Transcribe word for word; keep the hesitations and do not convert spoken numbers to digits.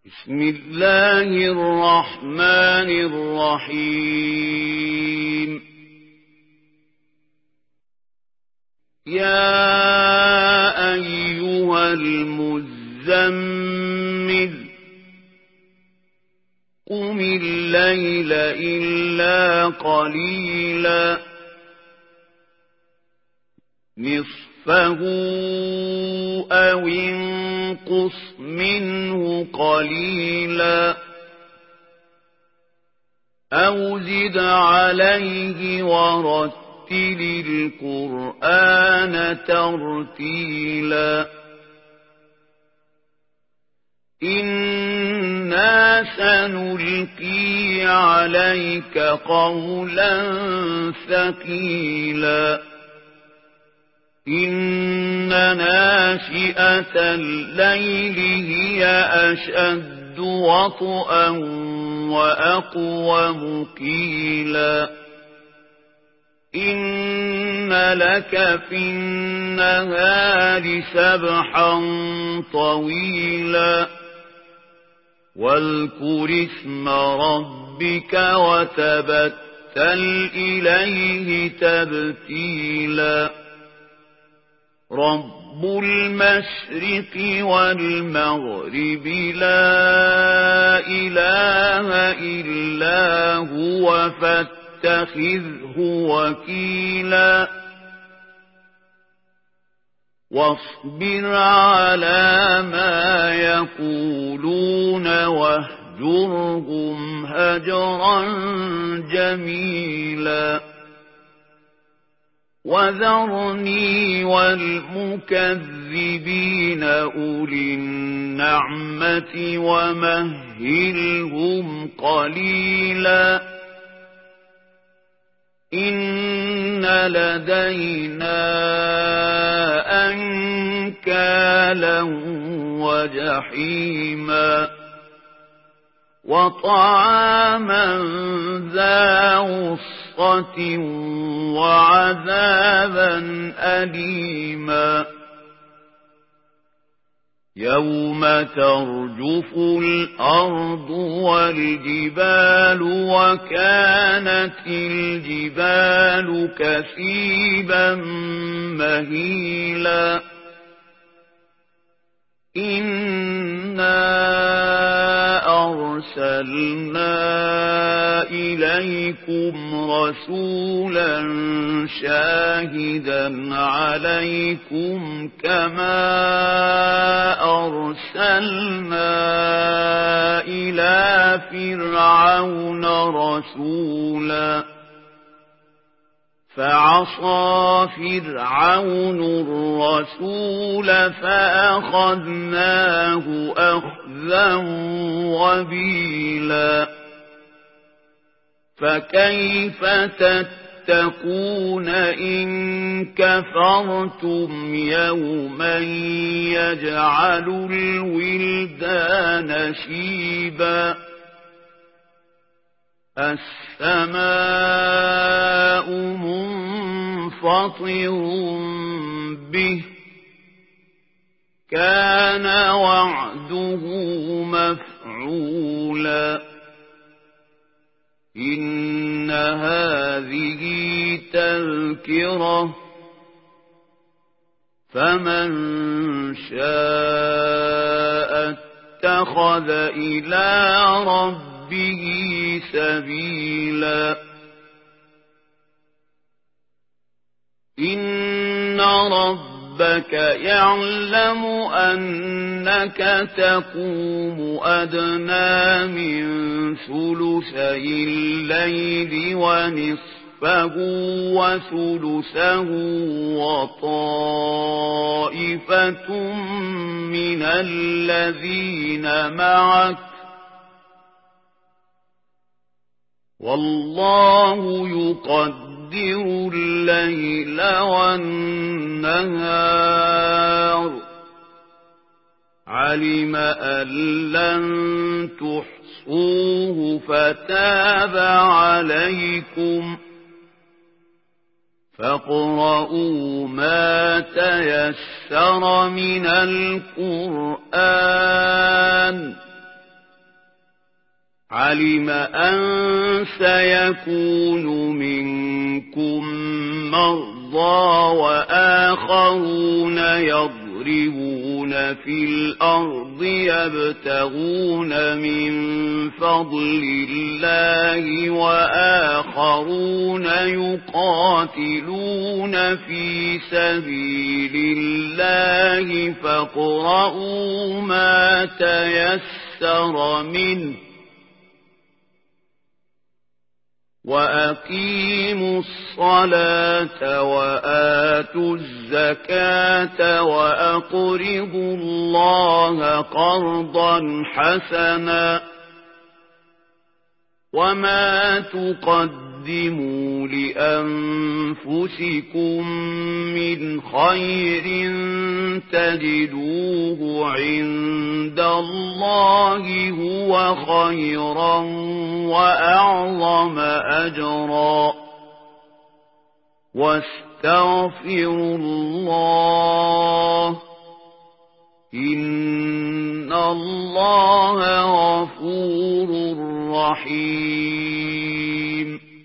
بسم الله الرحمن الرحيم. يا أيها المزمل قم الليل إلا قليلا نصفه أو انقص منه قليلا أو زد عليه ورتل القرآن ترتيلا إنا سنلقي عليك قولا ثقيلا إن ناشئة الليل هي أشد وطئا وأقوم قيلا إن لك في النهار سبحا طويلا واذكر اسم ربك وتبتل إليه تبتيلا رب المشرق والمغرب لا إله إلا هو فاتخذه وكيلا واصبر على ما يقولون واهجرهم هجرا جميلا وذرني والمكذبين أولي النعمة ومهلهم قليلا إن لدينا أنكالا وجحيما وطعاما ذا غصة وعذابا أليما يوم ترجف الأرض والجبال وكانت الجبال كثيبا مهيلا إنا أرسلنا إليكم رسولا شاهدا عليكم كما أرسلنا إلى فرعون رسولا فعصى فرعون الرسول فأخذناه أخذا وبيلا فكيف تتقون إن كفرتم يوما يجعل الولدان شيبا السماء منفطر به كان وعده مفعولا إن هذه تذكرة فمن شاء اتخذ إلى ربه به سبيلا إن ربك يعلم أنك تقوم أدنى من ثلثي الليل ونصفه وثلثه وطائفة من الذين معك والله يقدر الليل والنهار علم أن لن تحصوه فتاب عليكم فاقرؤوا ما تيسر من القرآن علم أن سيكون منكم مرضى وآخرون يضربون في الأرض يبتغون من فضل الله وآخرون يقاتلون في سبيل الله فاقرؤوا ما تيسر منه وأقيموا الصلاة وآتوا الزكاة وأقرضوا الله قرضا حسنا وما تقدموا لأنفسكم من خير تجدوه عند الله هو خيرا وأعظم أجرا واستغفروا الله إن الله غفور رحيم